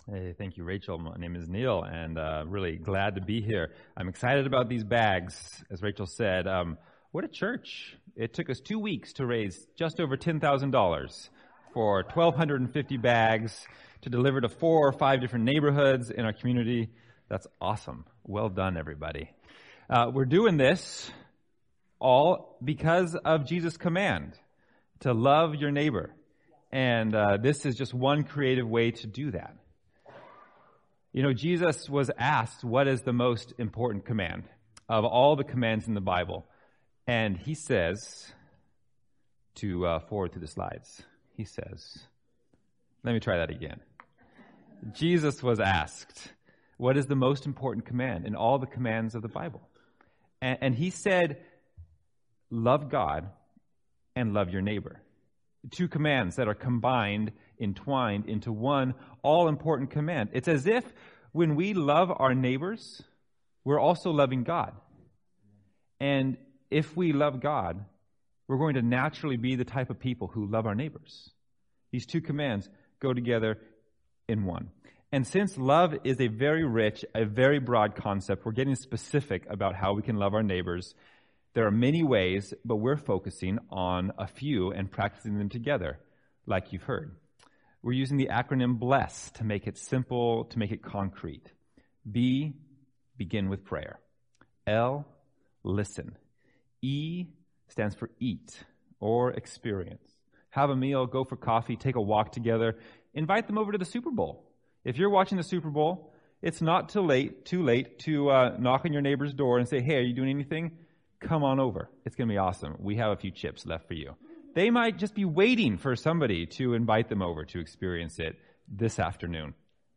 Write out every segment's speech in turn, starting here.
Hey, thank you, Rachel. My name is Neil, and really glad to be here. I'm excited about these bags. As Rachel said, what a church. It took us 2 weeks to raise just over $10,000 for 1,250 bags to deliver to 4 or 5 different neighborhoods in our community. That's awesome. Well done, everybody. We're doing this all because of Jesus' command to love your neighbor. And this is just one creative way to do that. You know, Jesus was asked what is the most important command of all the commands in the Bible. And he says, to forward to the slides, he says, let me try that again. Jesus was asked, what is the most important command in all the commands of the Bible? And he said, love God and love your neighbor. 2 commands that are combined, entwined into one all-important command. It's as if when we love our neighbors, we're also loving God. And if we love God, we're going to naturally be the type of people who love our neighbors. These 2 commands go together in one. And since love is a very rich, a very broad concept, we're getting specific about how we can love our neighbors. There are many ways, but we're focusing on a few and practicing them together, like you've heard. We're using the acronym BLESS to make it simple, to make it concrete. B, begin with prayer. L, listen. E stands for eat or experience. Have a meal, go for coffee, take a walk together. Invite them over to the Super Bowl. If you're watching the Super Bowl, it's not too late to knock on your neighbor's door and say, hey, are you doing anything? Come on over. It's going to be awesome. We have a few chips left for you. They might just be waiting for somebody to invite them over to experience it this afternoon.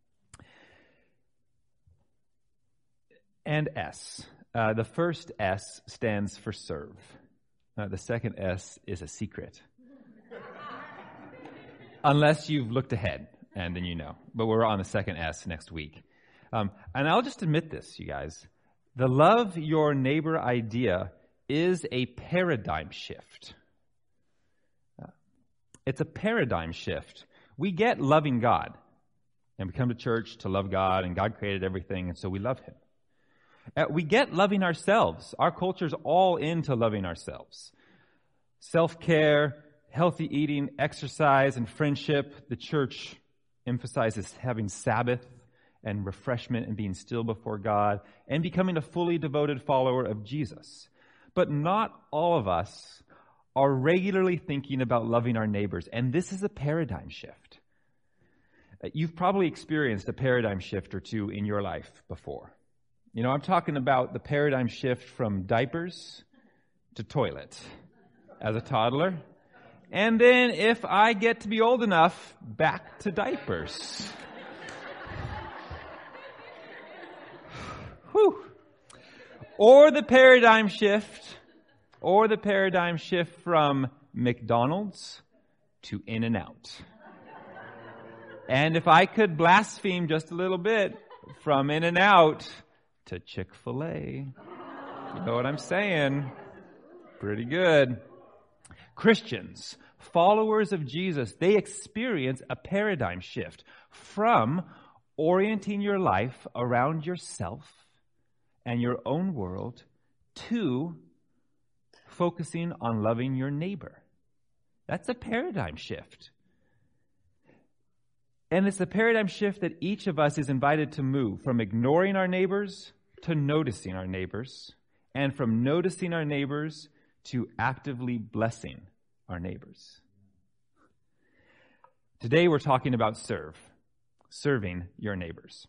And S. The first S stands for serve. The second S is a secret. Unless you've looked ahead, and then you know. But we're on the second S next week. And I'll just admit this, you guys. The love your neighbor idea is a paradigm shift. It's a paradigm shift. We get loving God, and we come to church to love God, and God created everything, and so we love Him. We get loving ourselves. Our culture's all into loving ourselves. Self-care, healthy eating, exercise, and friendship. The church emphasizes having Sabbath and refreshment and being still before God and becoming a fully devoted follower of Jesus. But not all of us are regularly thinking about loving our neighbors, and this is a paradigm shift. You've probably experienced a paradigm shift or two in your life before. You know, I'm talking about the paradigm shift from diapers to toilet as a toddler. And then if I get to be old enough, back to diapers. Whew. Or the paradigm shift from McDonald's to In-N-Out. And if I could blaspheme just a little bit, from In-N-Out to Chick-fil-A. You know what I'm saying? Pretty good. Christians, followers of Jesus, they experience a paradigm shift from orienting your life around yourself and your own world to focusing on loving your neighbor. That's a paradigm shift. And it's a paradigm shift that each of us is invited to move from ignoring our neighbors to noticing our neighbors, and from noticing our neighbors to actively blessing our neighbors. Today we're talking about serving your neighbors.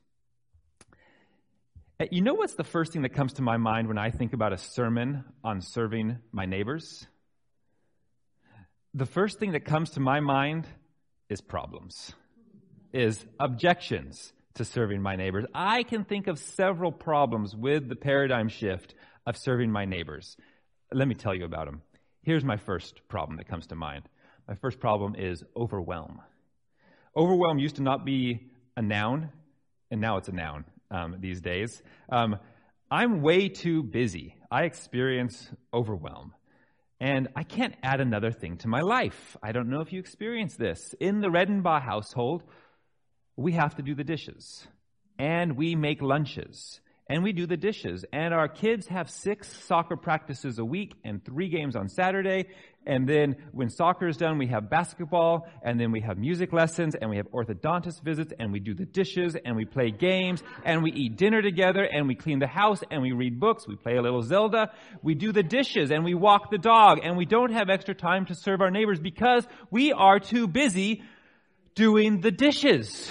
You know what's the first thing that comes to my mind when I think about a sermon on serving my neighbors? The first thing that comes to my mind is problems, is objections to serving my neighbors. I can think of several problems with the paradigm shift of serving my neighbors. Let me tell you about them. Here's my first problem that comes to mind. My first problem is overwhelm. Overwhelm used to not be a noun, and now it's a noun these days. I'm way too busy. I experience overwhelm. And I can't add another thing to my life. I don't know if you experience this. In the Redenbaugh household, we have to do the dishes, and we make lunches, and we do the dishes, and our kids have 6 soccer practices a week and 3 games on Saturday, and then when soccer is done, we have basketball, and then we have music lessons, and we have orthodontist visits, and we do the dishes, and we play games, and we eat dinner together, and we clean the house, and we read books, we play a little Zelda, we do the dishes, and we walk the dog, and we don't have extra time to serve our neighbors because we are too busy doing the dishes.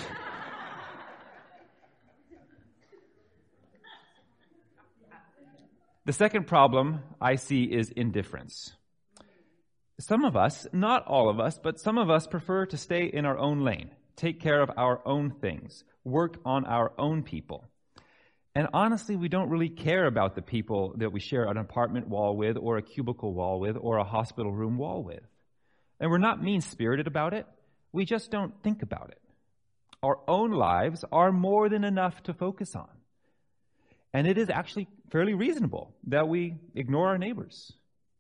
The second problem I see is indifference. Some of us, not all of us, but some of us prefer to stay in our own lane, take care of our own things, work on our own people. And honestly, we don't really care about the people that we share an apartment wall with, or a cubicle wall with, or a hospital room wall with. And we're not mean-spirited about it. We just don't think about it. Our own lives are more than enough to focus on. And it is actually fairly reasonable that we ignore our neighbors.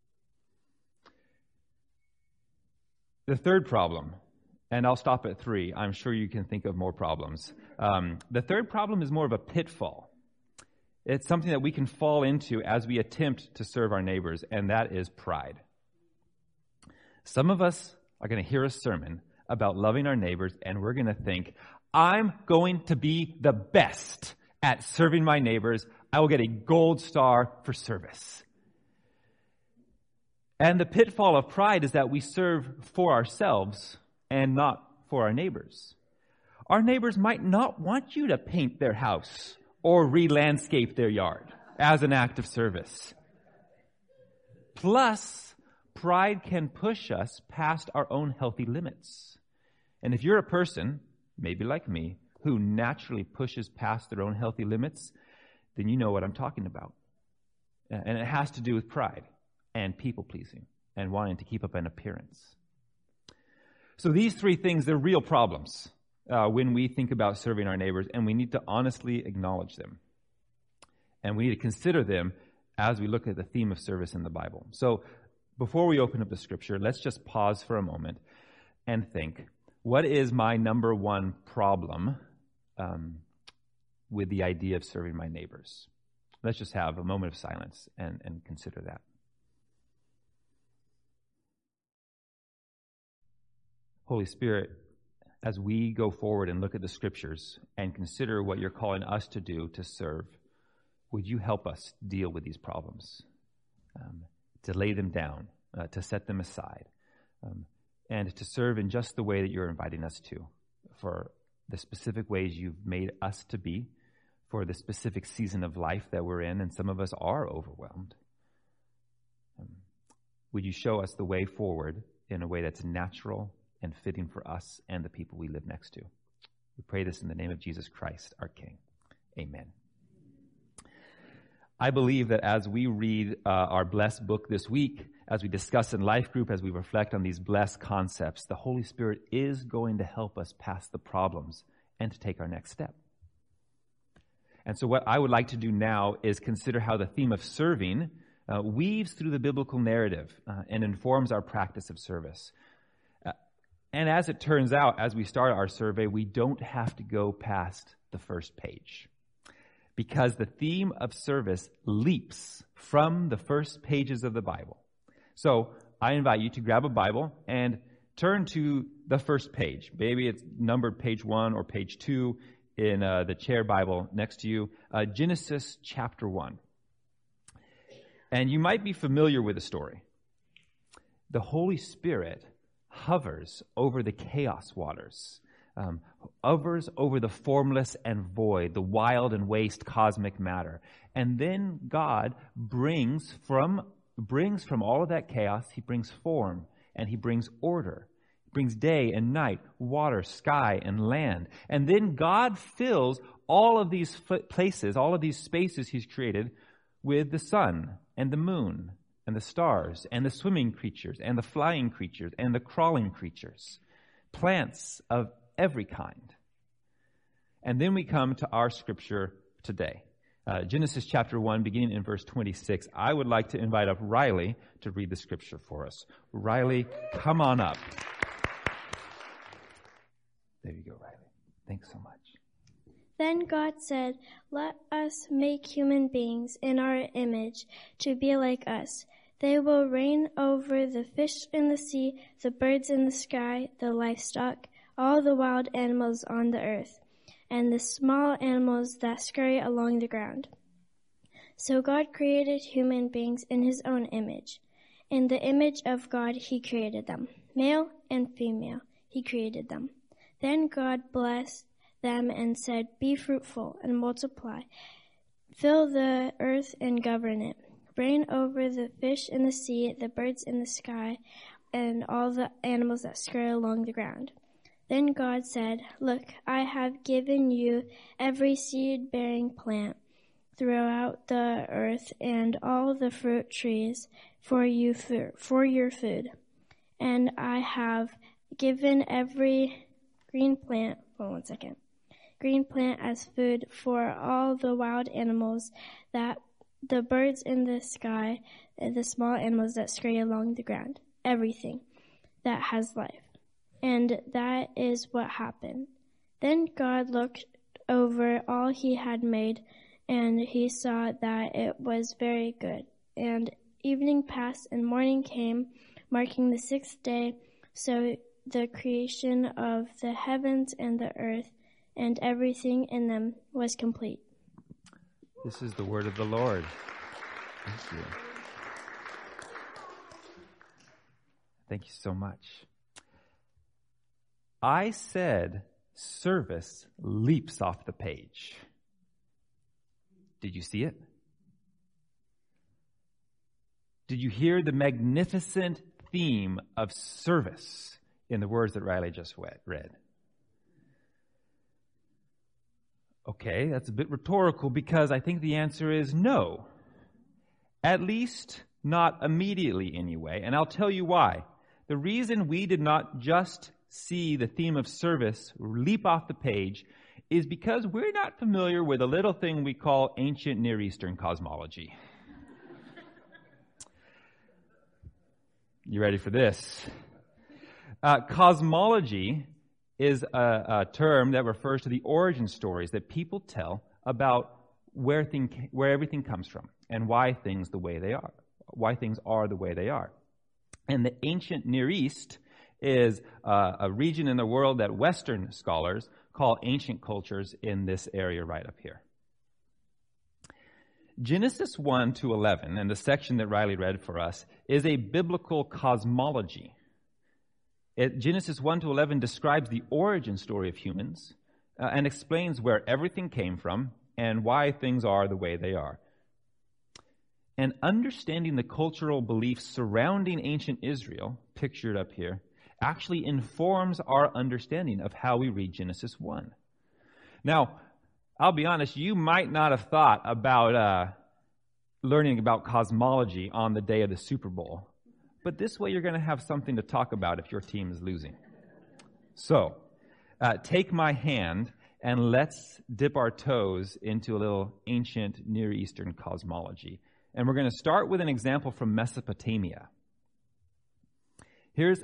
The third problem, and I'll stop at 3. I'm sure you can think of more problems. The third problem is more of a pitfall. It's something that we can fall into as we attempt to serve our neighbors, and that is pride. Some of us are going to hear a sermon about loving our neighbors, and we're going to think, I'm going to be the best at serving my neighbors. I will get a gold star for service. And the pitfall of pride is that we serve for ourselves and not for our neighbors. Our neighbors might not want you to paint their house or re-landscape their yard as an act of service. Plus, pride can push us past our own healthy limits. And if you're a person, maybe like me, who naturally pushes past their own healthy limits, then you know what I'm talking about. And it has to do with pride and people-pleasing and wanting to keep up an appearance. So these 3 things, they're real problems when we think about serving our neighbors, and we need to honestly acknowledge them. And we need to consider them as we look at the theme of service in the Bible. So before we open up the scripture, let's just pause for a moment and think, what is my number 1 problem with the idea of serving my neighbors? Let's just have a moment of silence and consider that. Holy Spirit, as we go forward and look at the scriptures and consider what you're calling us to do to serve, would you help us deal with these problems, to lay them down, to set them aside, and to serve in just the way that you're inviting us to, for the specific ways you've made us to be, for the specific season of life that we're in, and some of us are overwhelmed. Would you show us the way forward in a way that's natural and fitting for us and the people we live next to? We pray this in the name of Jesus Christ, our King. Amen. I believe that as we read our blessed book this week, as we discuss in life group, as we reflect on these blessed concepts, the Holy Spirit is going to help us pass the problems and to take our next step. And so what I would like to do now is consider how the theme of serving weaves through the biblical narrative and informs our practice of service. And as it turns out, as we start our survey, we don't have to go past the first page, because the theme of service leaps from the first pages of the Bible. So I invite you to grab a Bible and turn to the first page. Maybe it's numbered page 1 or page 2 in the chair Bible next to you. Genesis chapter 1. And you might be familiar with the story. The Holy Spirit hovers over the chaos waters, hovers over the formless and void, the wild and waste cosmic matter. And then God brings from all of that chaos, he brings form and he brings order. He brings day and night, water, sky, and land. And then God fills all of these places, all of these spaces he's created with the sun and the moon and the stars, and the swimming creatures, and the flying creatures, and the crawling creatures, plants of every kind. And then we come to our scripture today. Genesis chapter 1, beginning in verse 26. I would like to invite up Riley to read the scripture for us. Riley, come on up. There you go, Riley. Thanks so much. Then God said, "Let us make human beings in our image to be like us. They will reign over the fish in the sea, the birds in the sky, the livestock, all the wild animals on the earth, and the small animals that scurry along the ground." So God created human beings in his own image. In the image of God he created them. Male and female he created them. Then God blessed them and said, "Be fruitful and multiply. Fill the earth and govern it. Reign over the fish in the sea, the birds in the sky, and all the animals that scurry along the ground." Then God said, "Look, I have given you every seed-bearing plant throughout the earth and all the fruit trees for your food. And I have given every green plant as food for all the wild animals, that the birds in the sky, and the small animals that scurry along the ground, everything that has life." And that is what happened. Then God looked over all he had made, and he saw that it was very good. And evening passed and morning came, marking the sixth day. So the creation of the heavens and the earth and everything in them was complete. This is the word of the Lord. Thank you. Thank you so much. I said service leaps off the page. Did you see it? Did you hear the magnificent theme of service in the words that Riley just read? Okay, that's a bit rhetorical because I think the answer is no. At least not immediately anyway, and I'll tell you why. The reason we did not just see the theme of service leap off the page is because we're not familiar with a little thing we call ancient Near Eastern cosmology. You ready for this? Cosmology is a term that refers to the origin stories that people tell about where everything comes from and why things are the way they are. And the ancient Near East is a region in the world that Western scholars call ancient cultures in this area right up here. Genesis 1 to 11, and the section that Riley read for us, is a biblical cosmology. Genesis 1 to 11 describes the origin story of humans and explains where everything came from and why things are the way they are. And understanding the cultural beliefs surrounding ancient Israel, pictured up here, actually informs our understanding of how we read Genesis 1. Now, I'll be honest, you might not have thought about learning about cosmology on the day of the Super Bowl, but this way you're going to have something to talk about if your team is losing. So, take my hand and let's dip our toes into a little ancient Near Eastern cosmology. And we're going to start with an example from Mesopotamia. Here's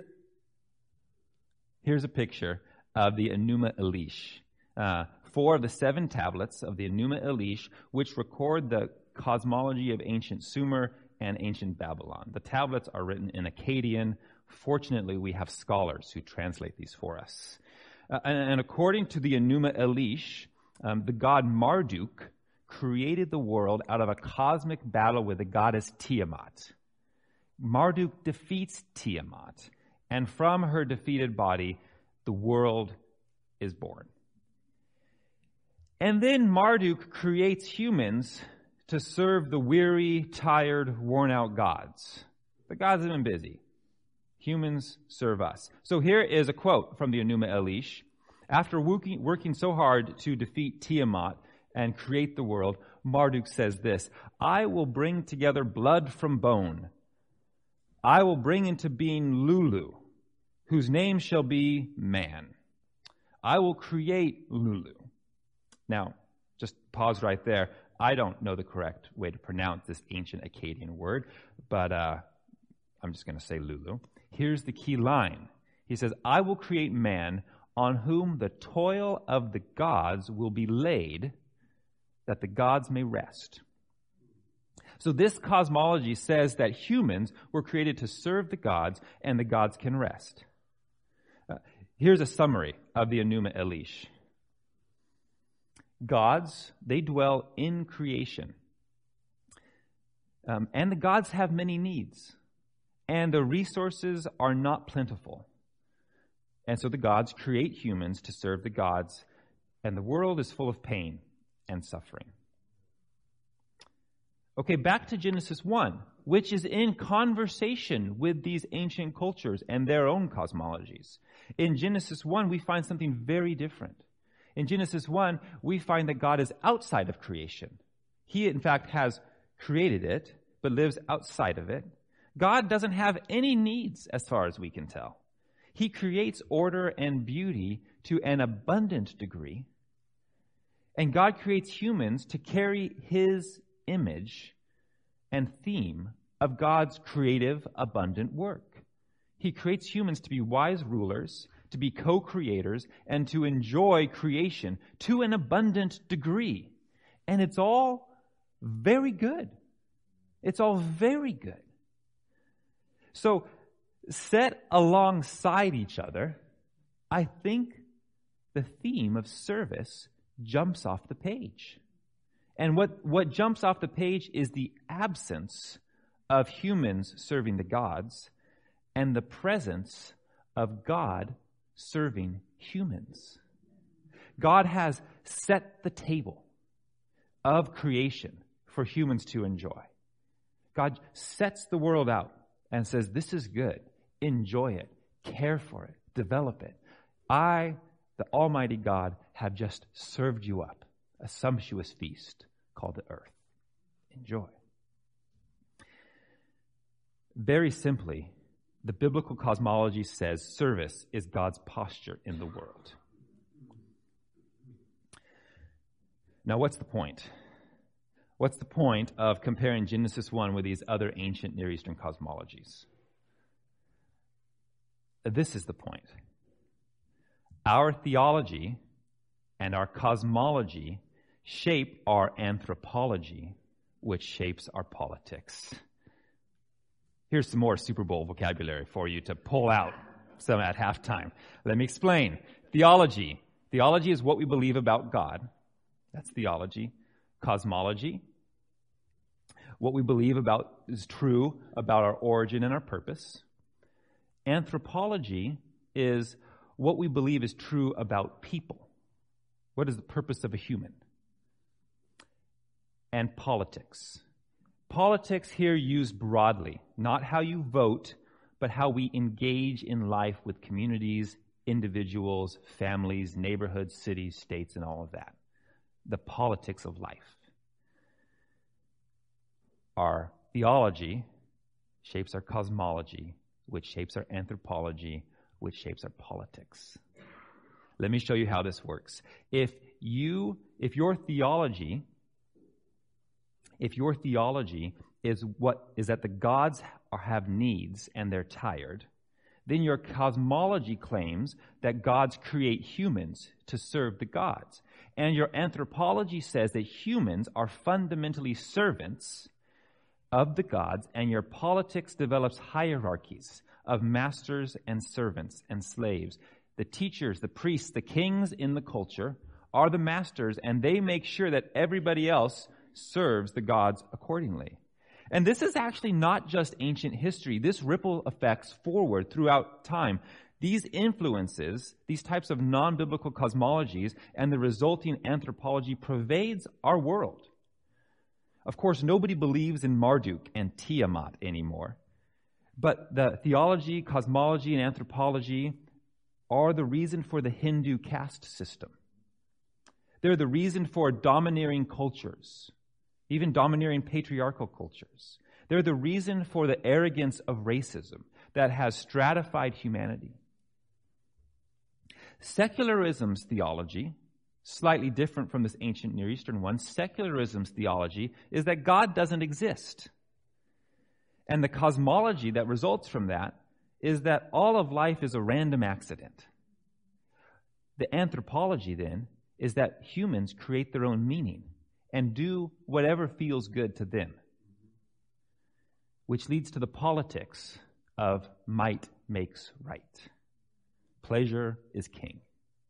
a picture of the Enuma Elish. 4 of the 7 tablets of the Enuma Elish, which record the cosmology of ancient Sumer and ancient Babylon. The tablets are written in Akkadian. Fortunately, we have scholars who translate these for us. And according to the Enuma Elish, the god Marduk created the world out of a cosmic battle with the goddess Tiamat. Marduk defeats Tiamat, and from her defeated body, the world is born. And then Marduk creates humans to serve the weary, tired, worn-out gods. The gods have been busy. Humans serve us. So here is a quote from the Enuma Elish. After working so hard to defeat Tiamat and create the world, Marduk says this: "I will bring together blood from bone. I will bring into being Lulu, whose name shall be man. I will create Lulu." Now, just pause right there. I don't know the correct way to pronounce this ancient Akkadian word, but I'm just going to say Lulu. Here's the key line. He says, "I will create man on whom the toil of the gods will be laid, that the gods may rest. So this cosmology says that humans were created to serve the gods, and the gods can rest. Here's a summary of the Enuma Elish. Gods, they dwell in creation. And the gods have many needs. And the resources are not plentiful. And so the gods create humans to serve the gods, and the world is full of pain and suffering. Okay, back to Genesis 1, which is in conversation with these ancient cultures and their own cosmologies. In Genesis 1, we find something very different. In Genesis 1, we find that God is outside of creation. He, in fact, has created it, but lives outside of it. God doesn't have any needs as far as we can tell. He creates order and beauty to an abundant degree. And God creates humans to carry His image and theme of God's creative, abundant work. He creates humans to be wise rulers, to be co-creators, and to enjoy creation to an abundant degree. And it's all very good. It's all very good. So, set alongside each other, I think the theme of service jumps off the page. And what jumps off the page is the absence of humans serving the gods and the presence of God serving humans. God has set the table of creation for humans to enjoy. God sets the world out and says, this is good. Enjoy it. Care for it. Develop it. I, the Almighty God, have just served you up a sumptuous feast called the earth. Enjoy. Very simply, the biblical cosmology says service is God's posture in the world. Now, what's the point? What's the point of comparing Genesis 1 with these other ancient Near Eastern cosmologies? This is the point. Our theology and our cosmology shape our anthropology, which shapes our politics. Here's some more Super Bowl vocabulary for you to pull out some at halftime. Let me explain. Theology. Theology is what we believe about God. That's theology. Cosmology. What we believe about is true about our origin and our purpose. Anthropology is what we believe is true about people. What is the purpose of a human? And politics. Politics here used broadly, not how you vote, but how we engage in life with communities, individuals, families, neighborhoods, cities, states, and all of that. The politics of life. Our theology shapes our cosmology, which shapes our anthropology, which shapes our politics. Let me show you how this works. If your theology is that the gods have needs and they're tired, then your cosmology claims that gods create humans to serve the gods. And your anthropology says that humans are fundamentally servants of the gods, and your politics develops hierarchies of masters and servants and slaves. The teachers, the priests, the kings in the culture are the masters, and they make sure that everybody else serves the gods accordingly. And this is actually not just ancient history. This ripple effects forward throughout time. These influences, these types of non-biblical cosmologies, and the resulting anthropology pervades our world. Of course, nobody believes in Marduk and Tiamat anymore. But the theology, cosmology, and anthropology are the reason for the Hindu caste system. They're the reason for domineering cultures, even domineering patriarchal cultures. They're the reason for the arrogance of racism that has stratified humanity. Secularism's theology, slightly different from this ancient Near Eastern one, secularism's theology is that God doesn't exist. And the cosmology that results from that is that all of life is a random accident. The anthropology, then, is that humans create their own meaning and do whatever feels good to them, which leads to the politics of might makes right. Pleasure is king.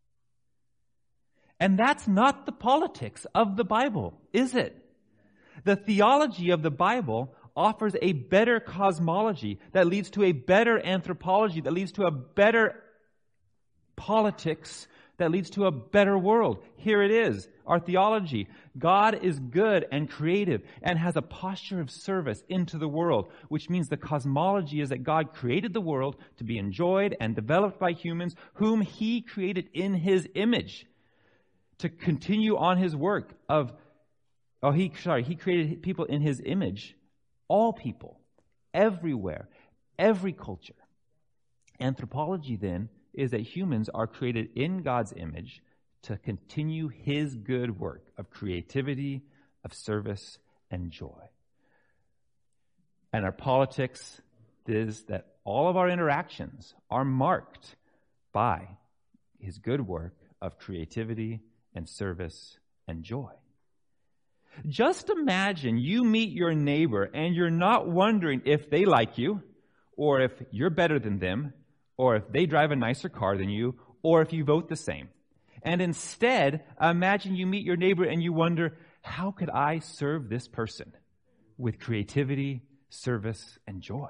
And that's not the politics of the Bible, is it? The theology of the Bible offers a better cosmology that leads to a better anthropology, that leads to a better politics, that leads to a better world. Here it is, our theology. God is good and creative and has a posture of service into the world, which means the cosmology is that God created the world to be enjoyed and developed by humans whom He created in His image to continue on His work of, He created people in His image, all people, everywhere, every culture. Anthropology, then, is that humans are created in God's image to continue His good work of creativity, of service, and joy. And our politics is that all of our interactions are marked by His good work of creativity and service and joy. Just imagine you meet your neighbor and you're not wondering if they like you, or if you're better than them, or if they drive a nicer car than you, or if you vote the same. And instead, imagine you meet your neighbor and you wonder, how could I serve this person with creativity, service, and joy?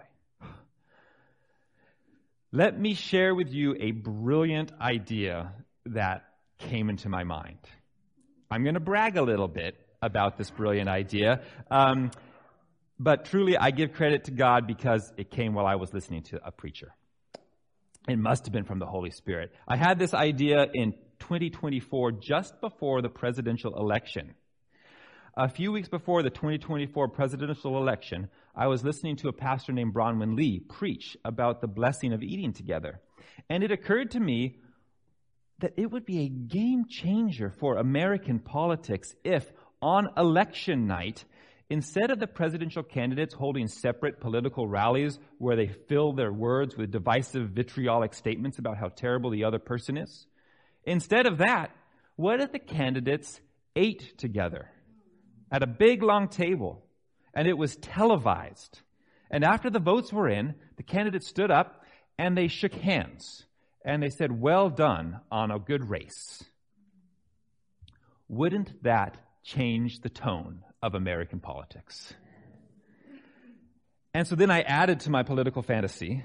Let me share with you a brilliant idea that came into my mind. I'm going to brag a little bit about this brilliant idea, but truly I give credit to God because it came while I was listening to a preacher. It must have been from the Holy Spirit. I had this idea in 2024, just before the presidential election. A few weeks before the 2024 presidential election, I was listening to a pastor named Bronwyn Lee preach about the blessing of eating together. And it occurred to me that it would be a game changer for American politics if, on election night, instead of the presidential candidates holding separate political rallies where they fill their words with divisive, vitriolic statements about how terrible the other person is, instead of that, what if the candidates ate together at a big, long table, and it was televised? And after the votes were in, the candidates stood up and they shook hands, and they said, "Well done on a good race." Wouldn't that change the tone of American politics? And so then I added to my political fantasy.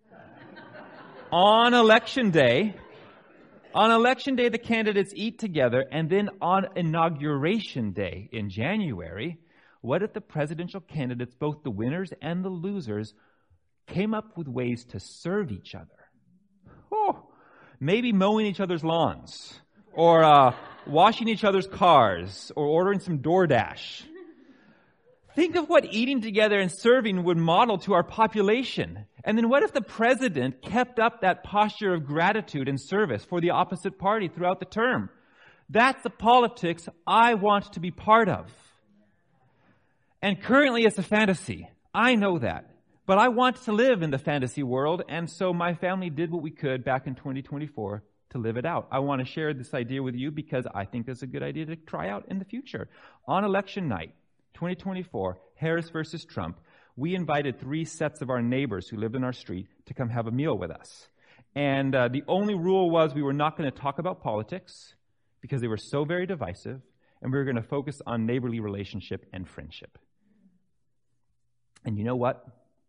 On election day, the candidates eat together, and then on Inauguration Day in January, what if the presidential candidates, both the winners and the losers, came up with ways to serve each other? Oh, maybe mowing each other's lawns, or washing each other's cars, or ordering some DoorDash. Think of what eating together and serving would model to our population. And then what if the president kept up that posture of gratitude and service for the opposite party throughout the term? That's the politics I want to be part of. And currently it's a fantasy. I know that. But I want to live in the fantasy world, and so my family did what we could back in 2024 to live it out. I want to share this idea with you because I think it's a good idea to try out in the future. On election night, 2024, Harris versus Trump, we invited 3 sets of our neighbors who lived in our street to come have a meal with us. And the only rule was we were not going to talk about politics because they were so very divisive, and we were going to focus on neighborly relationship and friendship. And you know what?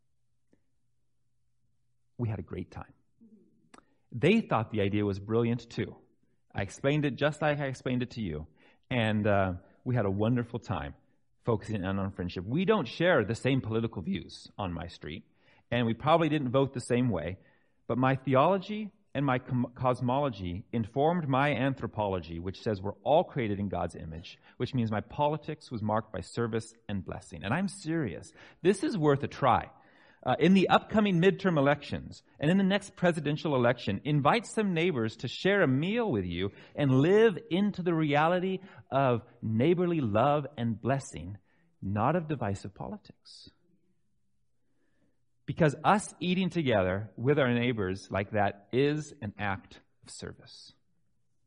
We had a great time. They thought the idea was brilliant too. I explained it just like I explained it to you. And we had a wonderful time focusing on friendship. We don't share the same political views on my street, and we probably didn't vote the same way, but my theology and my cosmology informed my anthropology, which says we're all created in God's image, which means my politics was marked by service and blessing. And I'm serious. This is worth a try. In the upcoming midterm elections and in the next presidential election, invite some neighbors to share a meal with you and live into the reality of neighborly love and blessing, not of divisive politics. Because us eating together with our neighbors like that is an act of service.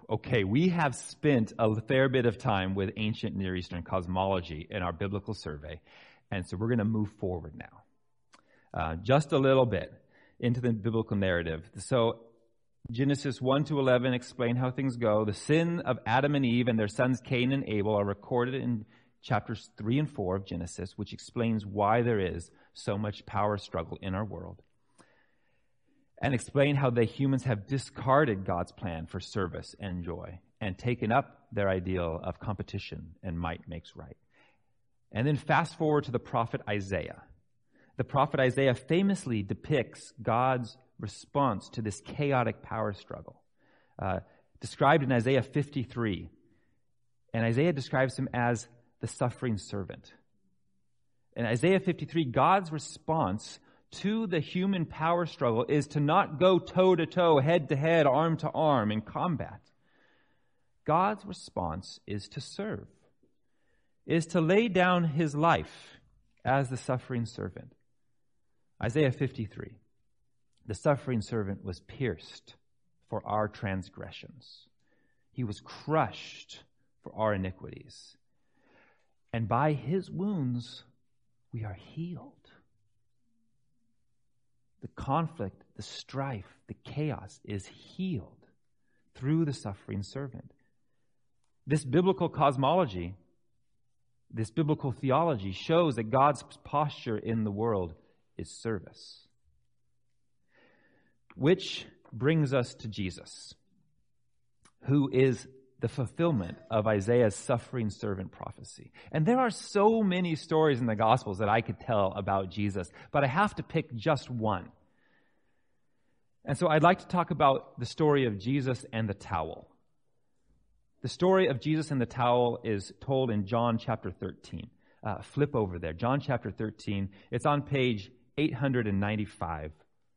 Okay, we have spent a fair bit of time with ancient Near Eastern cosmology in our biblical survey, and so we're going to move forward now, just a little bit into the biblical narrative. So Genesis 1 to 11 explain how things go. The sin of Adam and Eve and their sons Cain and Abel are recorded in chapters 3 and 4 of Genesis, which explains why there is so much power struggle in our world, and explain how the humans have discarded God's plan for service and joy and taken up their ideal of competition and might makes right. And then fast forward to the prophet Isaiah. The prophet Isaiah famously depicts God's response to this chaotic power struggle, described in Isaiah 53. And Isaiah describes him as the suffering servant. In Isaiah 53, God's response to the human power struggle is to not go toe-to-toe, head-to-head, arm-to-arm in combat. God's response is to serve, is to lay down his life as the suffering servant. Isaiah 53, the suffering servant was pierced for our transgressions. He was crushed for our iniquities. And by his wounds, we are healed. The conflict, the strife, the chaos is healed through the suffering servant. This biblical cosmology, this biblical theology shows that God's posture in the world is service. Which brings us to Jesus, who is the fulfillment of Isaiah's suffering servant prophecy. And there are so many stories in the Gospels that I could tell about Jesus, but I have to pick just one. And so I'd like to talk about the story of Jesus and the towel. The story of Jesus and the towel is told in John chapter 13. Flip over there. John chapter 13. It's on page 895.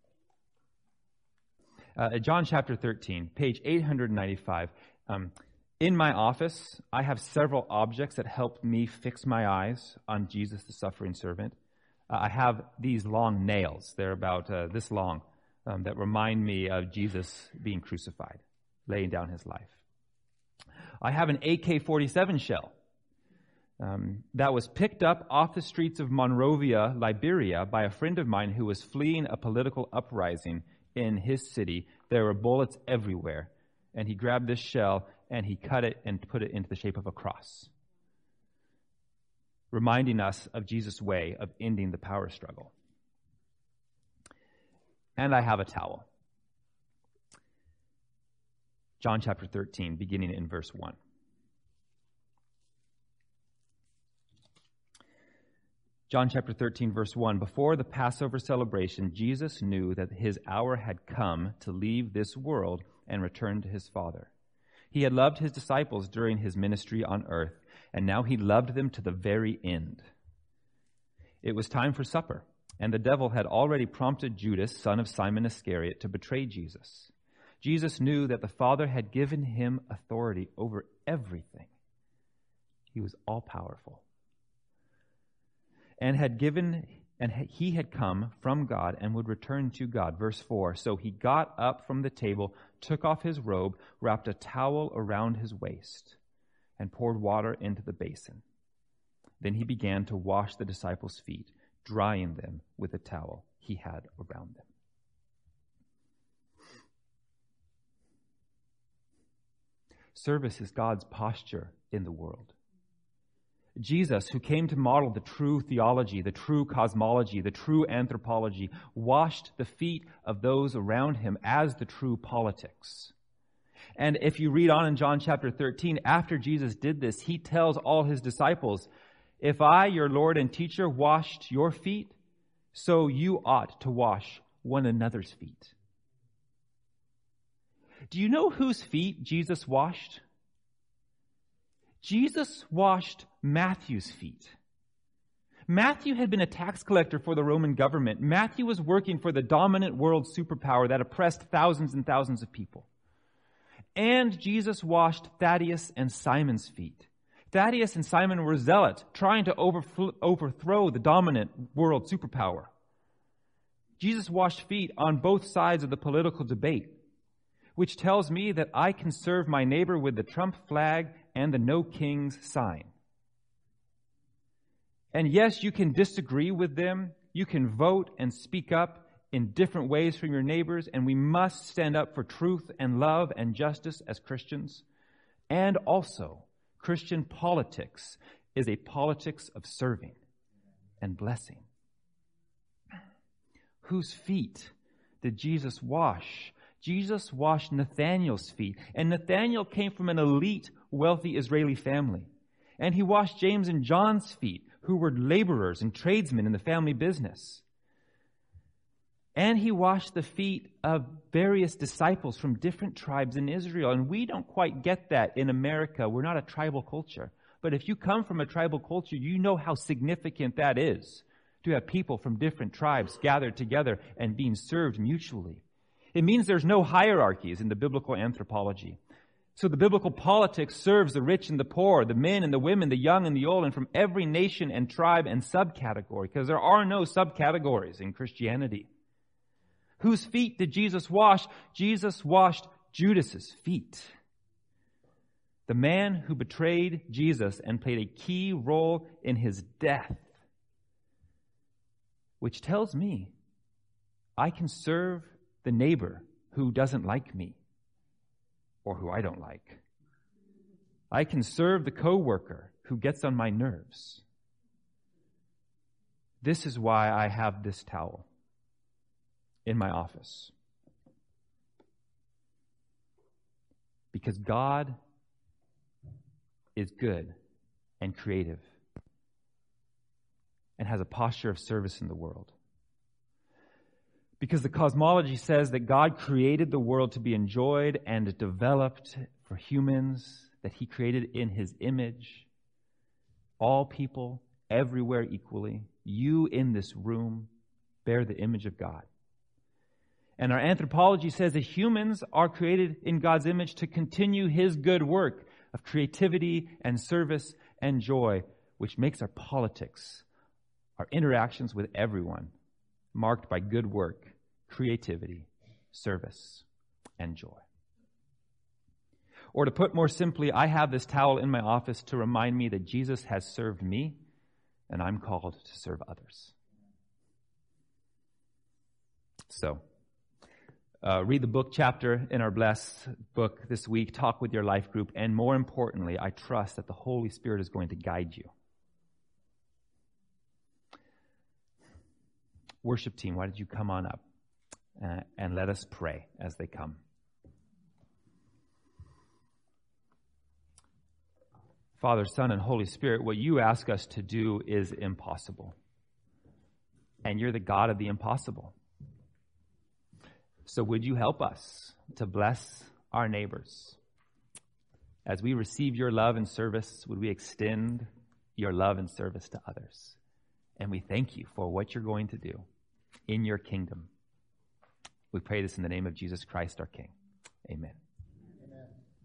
John chapter 13, page 895. In my office, I have several objects that help me fix my eyes on Jesus, the suffering servant. I have these long nails. They're about this long, that remind me of Jesus being crucified, laying down his life. I have an AK-47 shell that was picked up off the streets of Monrovia, Liberia, by a friend of mine who was fleeing a political uprising in his city. There were bullets everywhere. And he grabbed this shell and he cut it and put it into the shape of a cross, reminding us of Jesus' way of ending the power struggle. And I have a towel. John chapter 13, beginning in verse 1. John chapter 13, verse 1. Before the Passover celebration, Jesus knew that his hour had come to leave this world and return to his Father. He had loved his disciples during his ministry on earth, and now he loved them to the very end. It was time for supper, and the devil had already prompted Judas, son of Simon Iscariot, to betray Jesus. Jesus knew that the Father had given him authority over everything. He was all-powerful. And he had come from God and would return to God. Verse 4, so he got up from the table, took off his robe, wrapped a towel around his waist, and poured water into the basin. Then he began to wash the disciples' feet, drying them with a towel he had around them. Service is God's posture in the world. Jesus, who came to model the true theology, the true cosmology, the true anthropology, washed the feet of those around him as the true politics. And if you read on in John chapter 13, after Jesus did this, he tells all his disciples, if I, your Lord and teacher, washed your feet, so you ought to wash one another's feet. Do you know whose feet Jesus washed? Jesus washed Matthew's feet. Matthew had been a tax collector for the Roman government. Matthew was working for the dominant world superpower that oppressed thousands and thousands of people. And Jesus washed Thaddeus and Simon's feet. Thaddeus and Simon were zealots, trying to overthrow the dominant world superpower. Jesus washed feet on both sides of the political debate, which tells me that I can serve my neighbor with the Trump flag and the No Kings sign. And yes, you can disagree with them. You can vote and speak up in different ways from your neighbors, and we must stand up for truth and love and justice as Christians. And also, Christian politics is a politics of serving and blessing. Whose feet did Jesus wash? Jesus washed Nathanael's feet, and Nathanael came from an elite, wealthy Israeli family. And he washed James and John's feet, who were laborers and tradesmen in the family business. And he washed the feet of various disciples from different tribes in Israel. And we don't quite get that in America. We're not a tribal culture. But if you come from a tribal culture, you know how significant that is, to have people from different tribes gathered together and being served mutually. It means there's no hierarchies in the biblical anthropology. So the biblical politics serves the rich and the poor, the men and the women, the young and the old, and from every nation and tribe and subcategory, because there are no subcategories in Christianity. Whose feet did Jesus wash? Jesus washed Judas's feet. The man who betrayed Jesus and played a key role in his death. Which tells me I can serve the neighbor who doesn't like me or who I don't like. I can serve the coworker who gets on my nerves. This is why I have this towel in my office. Because God is good and creative and has a posture of service in the world. Because the cosmology says that God created the world to be enjoyed and developed for humans, that He created in His image, all people, everywhere equally. You in this room bear the image of God. And our anthropology says that humans are created in God's image to continue His good work of creativity and service and joy, which makes our politics, our interactions with everyone, marked by good work, creativity, service, and joy. Or to put more simply, I have this towel in my office to remind me that Jesus has served me, and I'm called to serve others. So, read the book chapter in our Bless book this week, talk with your life group, and more importantly, I trust that the Holy Spirit is going to guide you. Worship team, why did you come on up? And let us pray as they come. Father, Son, and Holy Spirit, what you ask us to do is impossible. And you're the God of the impossible. So would you help us to bless our neighbors? As we receive your love and service, would we extend your love and service to others? And we thank you for what you're going to do in your kingdom. We pray this in the name of Jesus Christ, our King. Amen.